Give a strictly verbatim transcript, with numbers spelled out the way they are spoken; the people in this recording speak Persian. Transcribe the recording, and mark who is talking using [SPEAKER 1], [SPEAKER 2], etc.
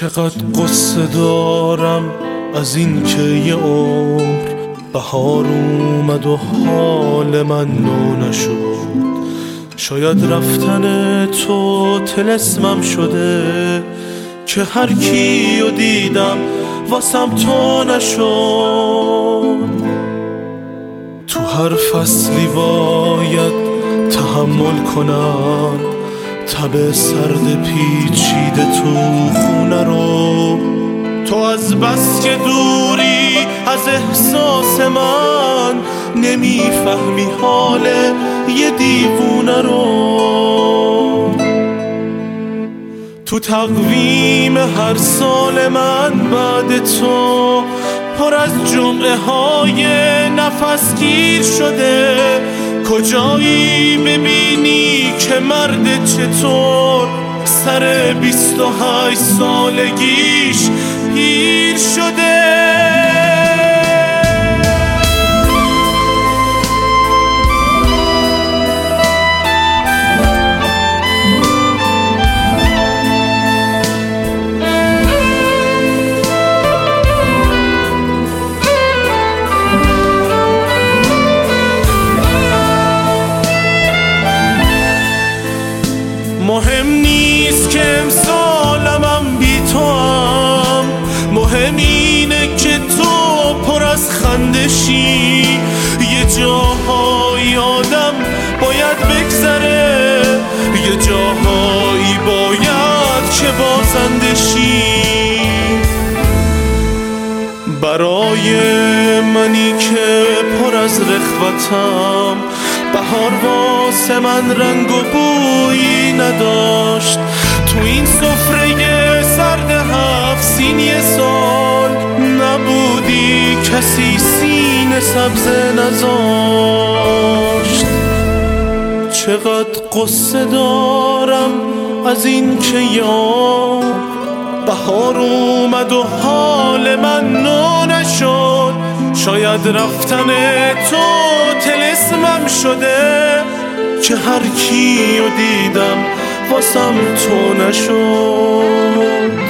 [SPEAKER 1] چقدر قصه دارم از این که یه عمر بهار اومد و حال من نو نشد. شاید رفتن تو طلسمم شده که هر کیو دیدم واسم تو نشد. تو هر فصلی باید تحمل کنم تب سرد پیچیده تو خونه رو. تو از بس که دوری از احساس من نمیفهمی حال یه دیوونه رو. تو تقویم هر سال من بعد تو پر از جمعه های نفس گیر شده. کجایی ببینی که مرد چطور سر بیست و هشت سالگیش پیر شده. مهم نیست که امسالم بی تو هم، مهم اینه که تو پر از خندشی. یه جاهایی آدم باید بگذره، یه جاهایی باید که بازندشی. برای منی که پر از رخوتم بهار واسه من رنگ و بویی نداشت. تو این سفره سرد هفت سینی سال نبودی کسی سینه سبز نذاشت. چقدر قصه دارم از این که یا بهار اومد و حال من نو نشد. شاید رفتن تو طلسمم شده که هر کیو دیدم واسم تو نشد.